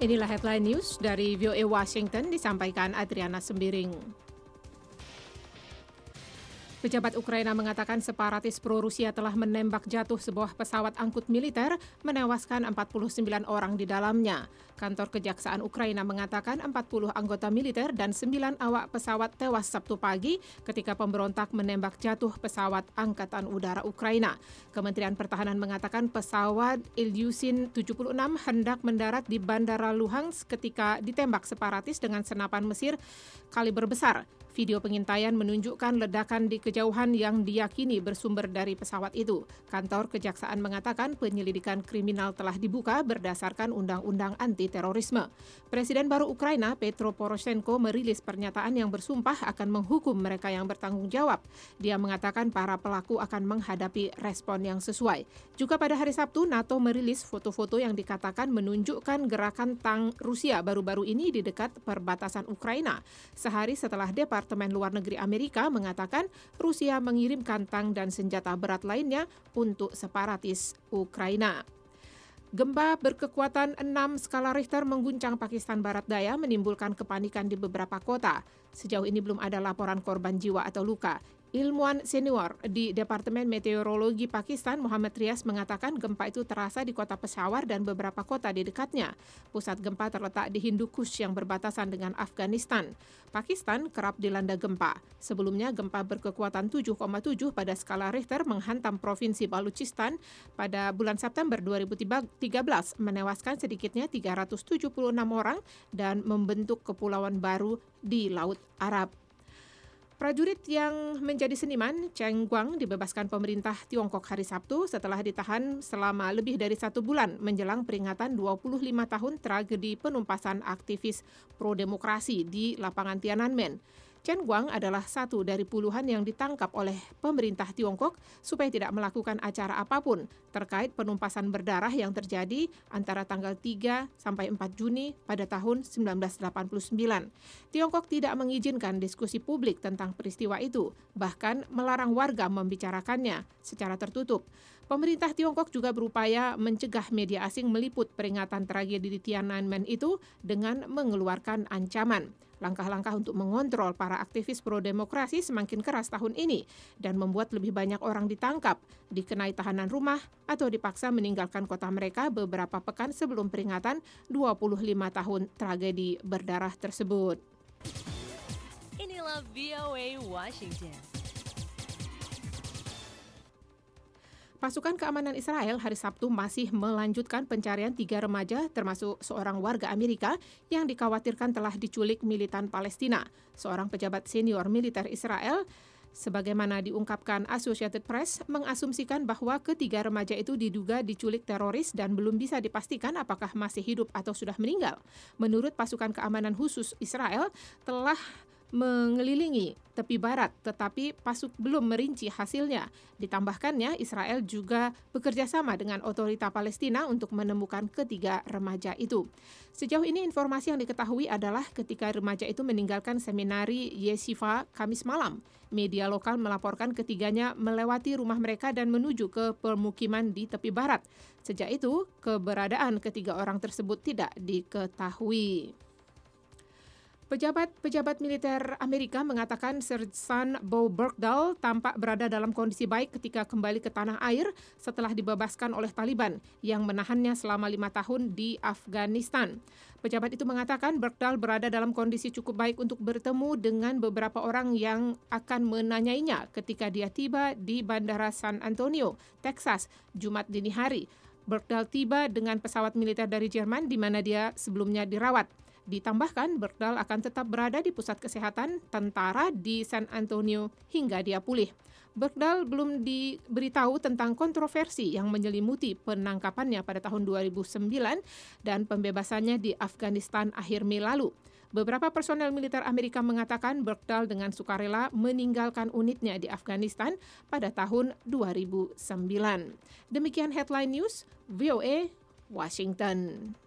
Inilah headline news dari VOA Washington disampaikan Adriana Sembiring. Pejabat Ukraina mengatakan separatis pro-Rusia telah menembak jatuh sebuah pesawat angkut militer, menewaskan 49 orang di dalamnya. Kantor Kejaksaan Ukraina mengatakan 40 anggota militer dan 9 awak pesawat tewas Sabtu pagi ketika pemberontak menembak jatuh pesawat Angkatan Udara Ukraina. Kementerian Pertahanan mengatakan pesawat Ilyushin 76 hendak mendarat di Bandara Luhansk ketika ditembak separatis dengan senapan Mesir kaliber besar. Video pengintaian menunjukkan ledakan di kejauhan yang diyakini bersumber dari pesawat itu. Kantor Kejaksaan mengatakan penyelidikan kriminal telah dibuka berdasarkan Undang-Undang Anti-Terorisme. Presiden baru Ukraina, Petro Poroshenko, merilis pernyataan yang bersumpah akan menghukum mereka yang bertanggung jawab. Dia mengatakan para pelaku akan menghadapi respon yang sesuai. Juga pada hari Sabtu, NATO merilis foto-foto yang dikatakan menunjukkan gerakan tank Rusia baru-baru ini di dekat perbatasan Ukraina. Sehari setelah Departemen Luar Negeri Amerika mengatakan Rusia mengirimkan tank dan senjata berat lainnya untuk separatis Ukraina. Gempa berkekuatan 6 skala Richter mengguncang Pakistan Barat Daya menimbulkan kepanikan di beberapa kota. Sejauh ini belum ada laporan korban jiwa atau luka. Ilmuwan senior di Departemen Meteorologi Pakistan, Muhammad Riaz, mengatakan gempa itu terasa di kota Peshawar dan beberapa kota di dekatnya. Pusat gempa terletak di Hindu Kush yang berbatasan dengan Afghanistan. Pakistan kerap dilanda gempa. Sebelumnya gempa berkekuatan 7,7 pada skala Richter menghantam Provinsi Baluchistan pada bulan September 2013, menewaskan sedikitnya 376 orang dan membentuk kepulauan baru di Laut Arab. Prajurit yang menjadi seniman, Chen Guang, dibebaskan pemerintah Tiongkok hari Sabtu setelah ditahan selama lebih dari 1 bulan menjelang peringatan 25 tahun tragedi penumpasan aktivis pro-demokrasi di lapangan Tiananmen. Chen Guang adalah satu dari puluhan yang ditangkap oleh pemerintah Tiongkok supaya tidak melakukan acara apapun terkait penumpasan berdarah yang terjadi antara tanggal 3 sampai 4 Juni pada tahun 1989. Tiongkok tidak mengizinkan diskusi publik tentang peristiwa itu, bahkan melarang warga membicarakannya secara tertutup. Pemerintah Tiongkok juga berupaya mencegah media asing meliput peringatan tragedi di Tiananmen itu dengan mengeluarkan ancaman. Langkah-langkah untuk mengontrol para aktivis pro-demokrasi semakin keras tahun ini dan membuat lebih banyak orang ditangkap, dikenai tahanan rumah, atau dipaksa meninggalkan kota mereka beberapa pekan sebelum peringatan 25 tahun tragedi berdarah tersebut. Inilah VOA Washington. Pasukan keamanan Israel hari Sabtu masih melanjutkan pencarian 3 remaja termasuk seorang warga Amerika yang dikhawatirkan telah diculik militan Palestina. Seorang pejabat senior militer Israel, sebagaimana diungkapkan Associated Press, mengasumsikan bahwa ketiga remaja itu diduga diculik teroris dan belum bisa dipastikan apakah masih hidup atau sudah meninggal. Menurut pasukan keamanan khusus Israel, telah mengelilingi tepi barat, tetapi belum merinci hasilnya. Ditambahkannya, Israel juga bekerja sama dengan otorita Palestina untuk menemukan ketiga remaja itu. Sejauh ini informasi yang diketahui adalah ketika remaja itu meninggalkan seminari Yeshiva Kamis malam. Media lokal melaporkan ketiganya melewati rumah mereka dan menuju ke permukiman di tepi barat. Sejak itu, keberadaan ketiga orang tersebut tidak diketahui. Pejabat militer Amerika mengatakan Sersan Bo Bergdahl tampak berada dalam kondisi baik ketika kembali ke tanah air setelah dibebaskan oleh Taliban yang menahannya selama 5 tahun di Afghanistan. Pejabat itu mengatakan Bergdahl berada dalam kondisi cukup baik untuk bertemu dengan beberapa orang yang akan menanyainya ketika dia tiba di Bandara San Antonio, Texas, Jumat dini hari. Bergdahl tiba dengan pesawat militer dari Jerman di mana dia sebelumnya dirawat. Ditambahkan, Bergdahl akan tetap berada di pusat kesehatan tentara di San Antonio hingga dia pulih. Bergdahl belum diberitahu tentang kontroversi yang menyelimuti penangkapannya pada tahun 2009 dan pembebasannya di Afghanistan akhir Mei lalu. Beberapa personel militer Amerika mengatakan Bergdahl dengan sukarela meninggalkan unitnya di Afghanistan pada tahun 2009. Demikian headline news, VOA Washington.